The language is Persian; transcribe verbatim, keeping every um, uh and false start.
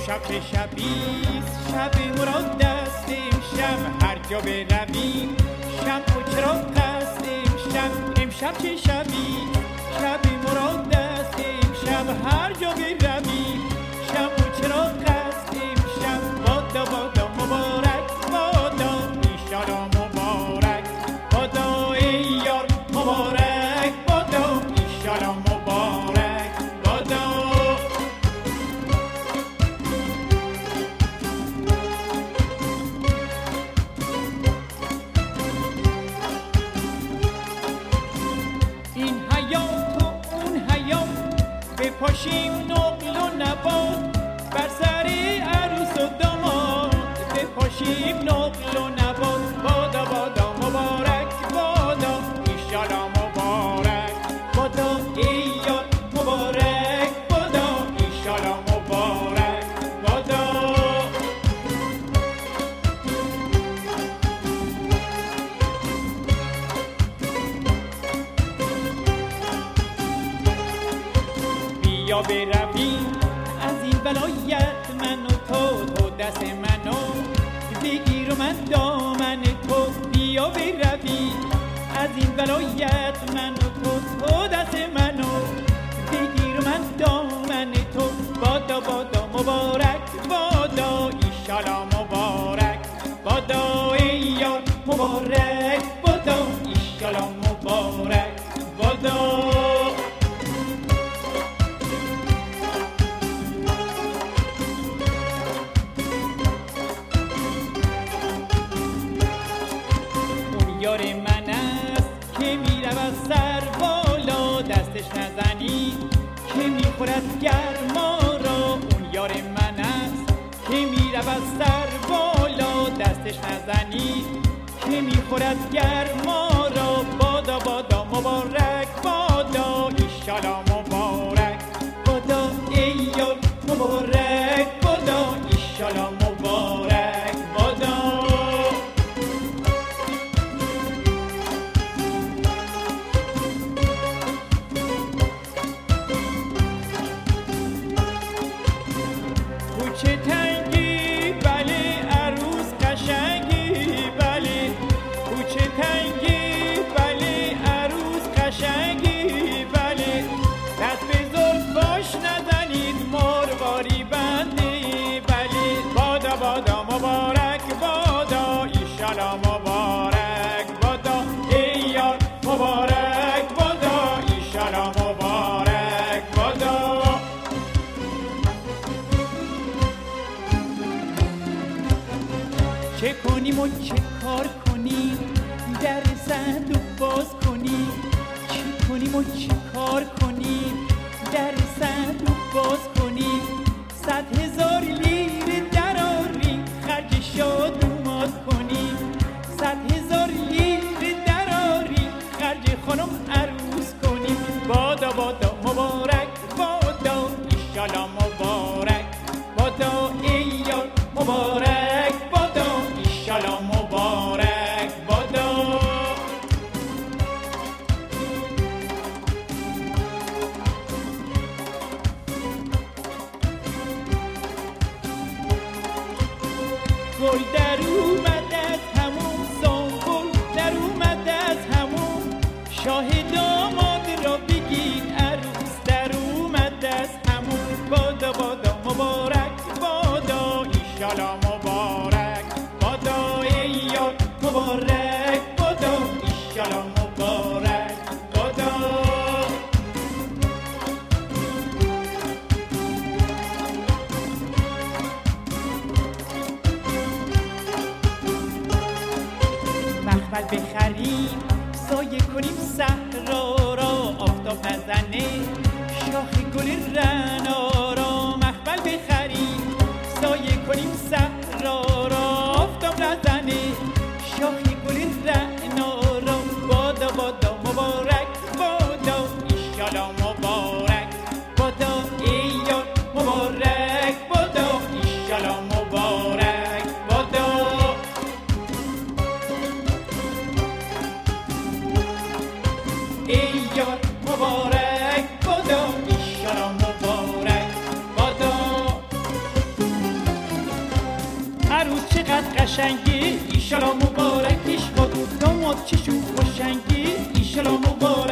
امشب چه شبیست، شب مراد است امشب، هر جا برویم شمع و چراغ است امشب. امشب چه شبیست، شب مراد است امشب، هر جا برویم شمع و چراغ است امشب. بادا بادا مبارک بادا ایشالا مبارک بادا ای یار مبارک بادا ایشالا مبارک بادا. این حیات و اون حیات بپاشیم نقل و نبات، بر سر عروس و داماد بپاشیم نقل و نبات. بادا بادا مبارک بادا ایشالا مبارک بادا ای یار مبارک بادا ایشالا مبارک بادا. بیا برویم از این ولایت من و تو، تو دست منو بگیر و من دامن تو. بیا برویم از این ولایت من و تو، تو دست منو بگیر و من دامن تو. بادا بادا مبارک بادا ایشالا مبارک بادا ای یار مبارک بادا ایشالا مبارک بادا. یار من است که میرود سر بالا، دستش نزنید که میخورد گرما را. اون یار من است که میرود سر بالا، دستش نزنید که میخورد گرما را. بادا بادا مبارک بادا ایشالا مبارک بادا ای یار مبارک بادا ایشالا مبارک بادا. کوچه تنگی بله عروس قشنگی بله، کوچه تنگی بله عروس قشنگی بله. دست به زلفاش نزنید مرواری بنده بله. بادا بادا مبارک بادا ایشالا مبارک بادا ای یار مبارک بادا ایشالا مبارک بادا. چه کنیم و چه کار کنیم در صندوق باز کنیم، چه کنیم و چه کار کنیم در صندوق باز کنیم. صد هزار لیره دراریم خرج شادومات کنیم، صد هزار لیره دراریم خرج خانم عروس کنیم. بادا بادا مبارک بادا ایشالا مبارک بادا ای یار مبارک بادا ایشالا مبارک بادا. گل در اومد از همون سنبول در اومد از همون، شاه داماد را بگیر عروس در اومد از همون. بادا بادا مبارک بادا ایشالا مبارک بادا ای یار مبارک بادا ایشالا مبارک بادا. مخمل بخریم سایه کنیم صحرا را، آفتاب نزنه شاخ گل رعنا را. مخمل بخریم سایه کنیم صحرا را، آفتاب نزنه شاخ گل رعنا را. بادا بادا مبارک بادا ایشالا مبارک بادا ای یار مبارک بادا ایشالا مبارک بادا. ای یار مبارک بادا ایشالا مبارک بادا. قشنگی ایشالا مبارکش باد داماد چشم خوشنگی ایشالا مبارک